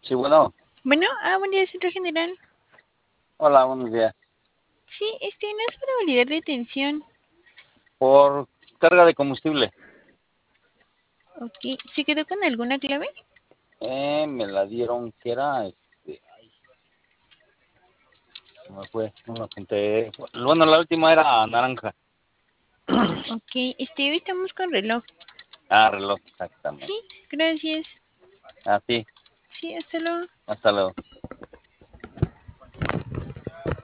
Sí, bueno. Bueno, buen día, centro general. Hola, buenos días. Sí, no es para validar detención. Por carga de combustible. Ok, ¿se quedó con alguna clave? Me la dieron que era, ay, se me fue, no la apunté. Bueno, la última era naranja. Ok, hoy estamos con reloj. Reloj, Sí, exactamente. gracias. Sí, Sí, hasta luego. hasta luego.